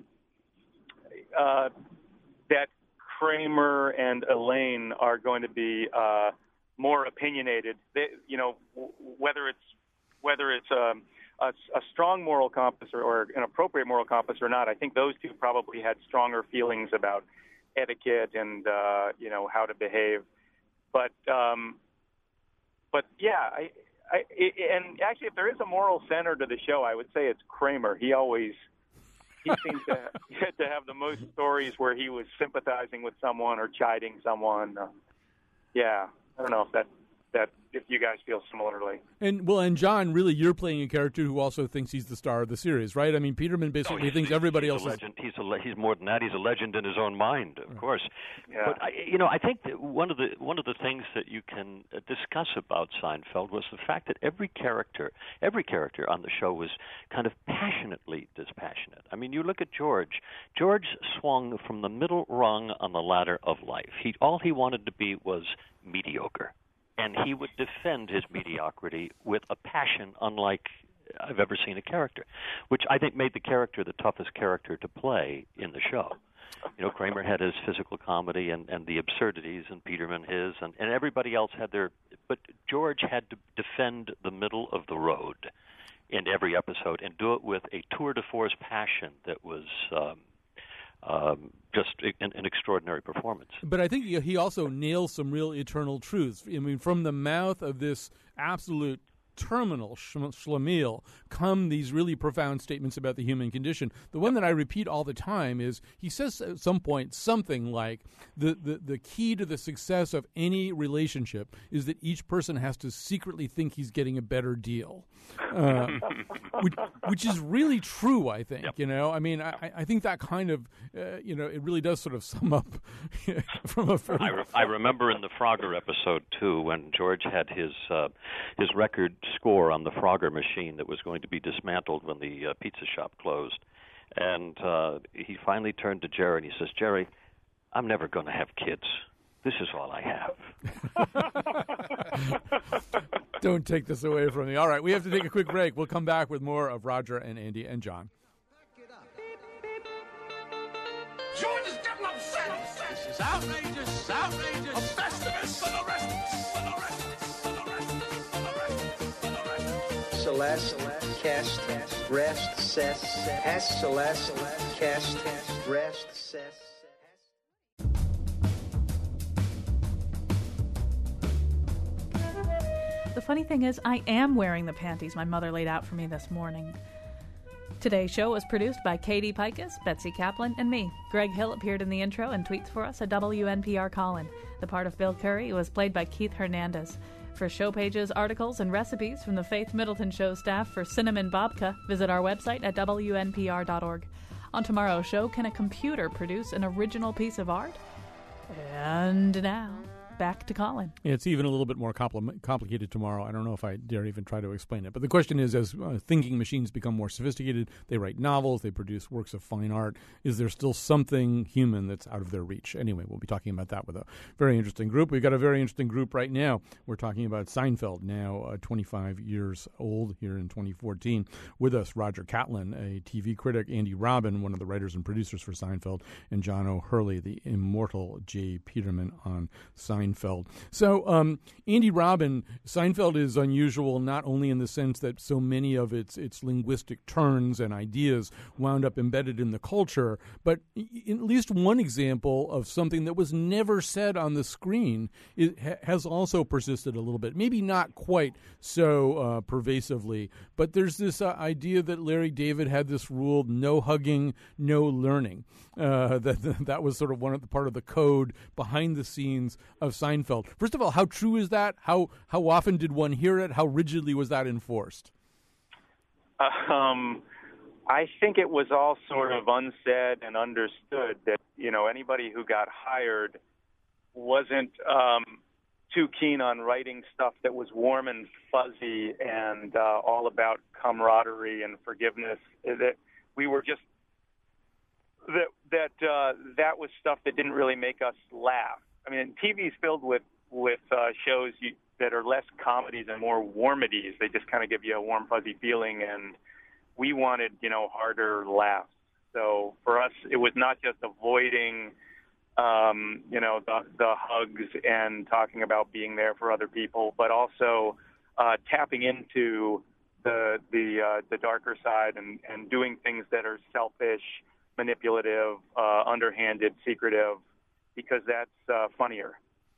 Speaker 4: uh, that Kramer and Elaine are going to be uh, more opinionated. They, you know, w- whether it's whether it's um, a, a strong moral compass or, or an appropriate moral compass or not, I think those two probably had stronger feelings about etiquette and uh, you know how to behave. But um, but yeah, I, I and actually, if there is a moral center to the show, I would say it's Kramer. He always he seems to to have the most stories where he was sympathizing with someone or chiding someone. Uh, yeah, I don't know if that that if you guys feel similarly.
Speaker 3: And well, and John, really, you're playing a character who also thinks he's the star of the series, right? I mean, Peterman basically
Speaker 6: oh, he's,
Speaker 3: thinks everybody
Speaker 6: he's
Speaker 3: else
Speaker 6: a
Speaker 3: is.
Speaker 6: Legend. He's a le- he's more than that. He's a legend in his own mind, of course.
Speaker 4: Yeah.
Speaker 6: But I, you know, I think that one of the one of the things that you can uh, discuss about Seinfeld was the fact that every character, every character on the show was kind of passionately dispassionate. I mean, you look at George. George swung from the middle rung on the ladder of life. He all he wanted to be was mediocre. And he would defend his mediocrity with a passion unlike I've ever seen a character, which I think made the character the toughest character to play in the show. You know, Kramer had his physical comedy and, and the absurdities, and Peterman his, and, and everybody else had their... But George had to defend the middle of the road in every episode and do it with a tour de force passion that was... Um, Um, just an, an extraordinary performance.
Speaker 3: But I think he also nails some real eternal truths. I mean, from the mouth of this absolute terminal schlemiel come these really profound statements about the human condition. The one that I repeat all the time is he says at some point something like the, the, the key to the success of any relationship is that each person has to secretly think he's getting a better deal, um, which, which is really true, I think. Yep. You know, I mean, I, I think that kind of, uh, you know, it really does sort of sum up from a very...
Speaker 6: I, re- I remember in the Frogger episode, too, when George had his uh, his record score on the Frogger machine that was going to be dismantled when the uh, pizza shop closed. And uh, he finally turned to Jerry and he says, Jerry, I'm never going to have kids. This is all I have.
Speaker 3: Don't take this away from me. All right, we have to take a quick break. We'll come back with more of Roger and Andy and John.
Speaker 10: George is getting upset. This is outrageous, outrageous. A festivus for the rest, for the rest, for the rest, for the rest, for the rest.
Speaker 16: Celeste, cast, rest, cess, has, Celeste, cast, rest, cess.
Speaker 1: The funny thing is, I am wearing the panties my mother laid out for me this morning. Today's show was produced by Katie Pikus, Betsy Kaplan, and me. Greg Hill appeared in the intro and tweets for us at W N P R Colin. The part of Bill Curry was played by Keith Hernandez. For show pages, articles, and recipes from the Faith Middleton Show staff for Cinnamon Babka, visit our website at W N P R dot org. On tomorrow's show, can a computer produce an original piece of art? And now... back to Colin.
Speaker 3: It's even a little bit more compl- complicated tomorrow. I don't know if I dare even try to explain it. But the question is, as uh, thinking machines become more sophisticated, they write novels, they produce works of fine art. Is there still something human that's out of their reach? Anyway, we'll be talking about that with a very interesting group. We've got a very interesting group right now. We're talking about Seinfeld, now uh, twenty-five years old here in twenty fourteen. With us, Roger Catlin, a T V critic, Andy Robin, one of the writers and producers for Seinfeld, and John O'Hurley, the immortal J. Peterman on Seinfeld. Seinfeld. So, um, Andy Robin, Seinfeld is unusual not only in the sense that so many of its its linguistic turns and ideas wound up embedded in the culture, but at least one example of something that was never said on the screen it ha- has also persisted a little bit. Maybe not quite so uh, pervasively, but there's this uh, idea that Larry David had this rule: no hugging, no learning. Uh, that that was sort of one of the part of the code behind the scenes of Seinfeld. First of all, how true is that? How how often did one hear it? How rigidly was that enforced?
Speaker 4: Um, I think it was all sort of unsaid and understood that, you know, anybody who got hired wasn't um, too keen on writing stuff that was warm and fuzzy and uh, all about camaraderie and forgiveness. That we were just that that uh, that was stuff that didn't really make us laugh. I mean, T V's filled with with uh, shows you, that are less comedies and more warmities. They just kind of give you a warm, fuzzy feeling, and we wanted, you know, harder laughs. So for us, it was not just avoiding, um, you know, the, the hugs and talking about being there for other people, but also uh, tapping into the the uh, the darker side and, and doing things that are selfish, manipulative, uh, underhanded, secretive, because that's uh, funnier.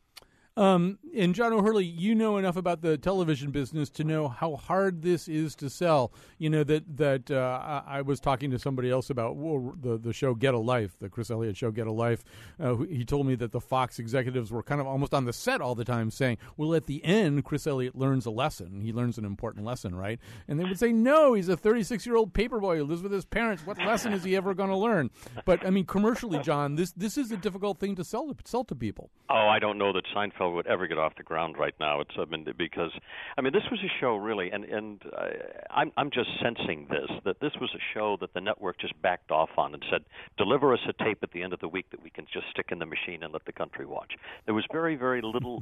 Speaker 3: Um, and John O'Hurley, you know enough about the television business to know how hard this is to sell. You know that that uh, I was talking to somebody else about well, the the show Get a Life, the Chris Elliott show Get a Life. Uh, he told me that the Fox executives were kind of almost on the set all the time saying, well, at the end, Chris Elliott learns a lesson. He learns an important lesson, right? And they would say, no, he's a thirty-six-year-old paperboy who lives with his parents. What lesson is he ever going to learn? But, I mean, commercially, John, this this is a difficult thing to sell to, sell to people.
Speaker 6: Oh, I don't know that Seinfeld would ever get off the ground right now. It's I mean because I mean this was a show really, and and uh, I'm I'm just sensing this that this was a show that the network just backed off on and said, deliver us a tape at the end of the week that we can just stick in the machine and let the country watch. There was very very little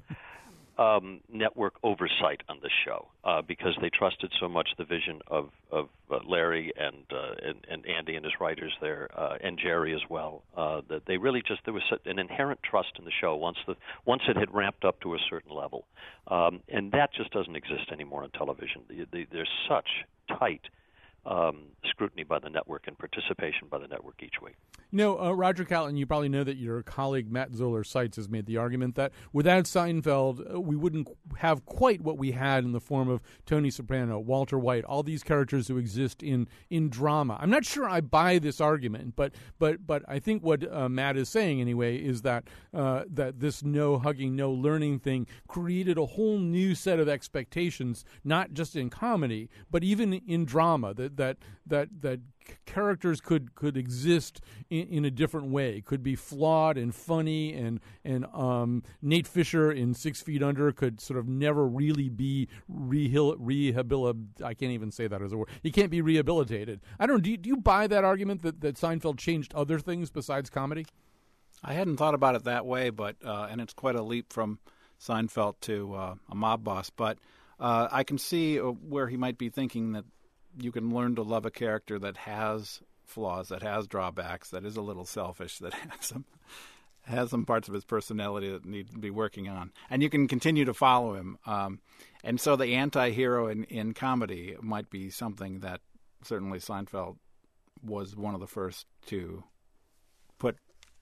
Speaker 6: um, network oversight on the show uh, because they trusted so much the vision of of uh, Larry and, uh, and and Andy and his writers there, uh, and Jerry as well. Uh, that they really just there was an inherent trust in the show once the once it had ramped up to a certain level, um, and that just doesn't exist anymore on television. The, the, there's such tight um, scrutiny by the network and participation by the network each week.
Speaker 3: You know, uh, Roger Calton, you probably know that your colleague Matt Zoller Seitz has made the argument that without Seinfeld, uh, we wouldn't have quite what we had in the form of Tony Soprano, Walter White, all these characters who exist in, in drama. I'm not sure I buy this argument, but but but I think what uh, Matt is saying anyway is that uh, that this no hugging, no learning thing created a whole new set of expectations, not just in comedy, but even in drama. That that that that characters could could exist in, in a different way, could be flawed and funny, and and um, Nate Fisher in Six Feet Under could sort of never really be rehabilitated. I can't even say that as a word. He can't be rehabilitated. I don't. Do you, do you buy that argument that, that Seinfeld changed other things besides comedy?
Speaker 5: I hadn't thought about it that way, but uh, and it's quite a leap from Seinfeld to uh, a mob boss. But uh, I can see where he might be thinking that you can learn to love a character that has flaws, that has drawbacks, that is a little selfish, that has some has some parts of his personality that need to be working on, and you can continue to follow him. Um, and so the anti-hero in, in comedy might be something that certainly Seinfeld was one of the first to put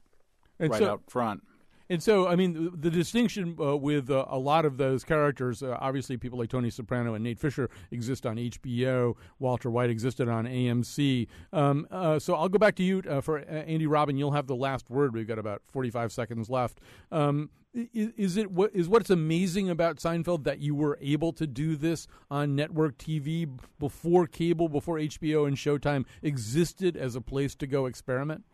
Speaker 3: and
Speaker 5: right
Speaker 3: so,
Speaker 5: out front.
Speaker 3: And so, I mean, the, the distinction uh, with uh, a lot of those characters, uh, obviously people like Tony Soprano and Nate Fisher exist on H B O. Walter White existed on A M C. Um, uh, so I'll go back to you uh, for uh, Andy Robin. You'll have the last word. We've got about forty-five seconds left. Um, is, is it what is what's amazing about Seinfeld that you were able to do this on network T V before cable, before H B O and Showtime existed as a place to go experiment?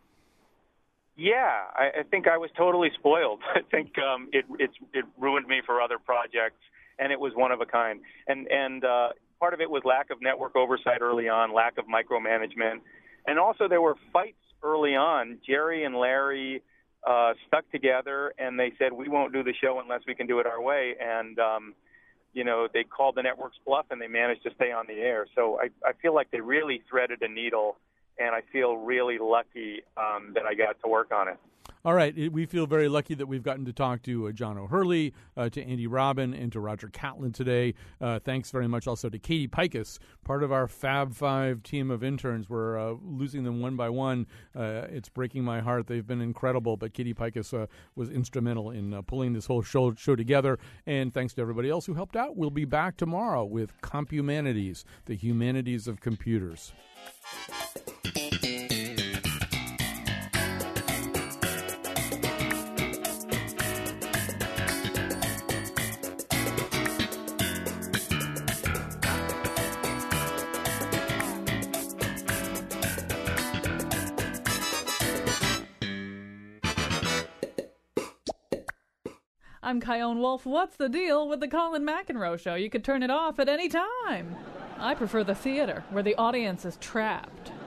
Speaker 4: Yeah, I, I think I was totally spoiled. I think um, it, it it ruined me for other projects, and it was one of a kind. And and uh, part of it was lack of network oversight early on, lack of micromanagement, and also there were fights early on. Jerry and Larry uh, stuck together, and they said, we won't do the show unless we can do it our way. And um, you know, they called the network's bluff, and they managed to stay on the air. So I, I feel like they really threaded a needle. And I feel really lucky um, that I got to work on it.
Speaker 3: All right, it, we feel very lucky that we've gotten to talk to uh, John O'Hurley, uh, to Andy Robin, and to Roger Catlin today. Uh, thanks very much also to Katie Pikus, part of our Fab Five team of interns. We're uh, losing them one by one. Uh, it's breaking my heart. They've been incredible, but Katie Pikus uh, was instrumental in uh, pulling this whole show, show together. And thanks to everybody else who helped out. We'll be back tomorrow with Compumanities, the humanities of computers.
Speaker 1: I'm Kyone Wolf. What's the deal with the Colin McEnroe show? You could turn it off at any time. I prefer the theater, where the audience is trapped.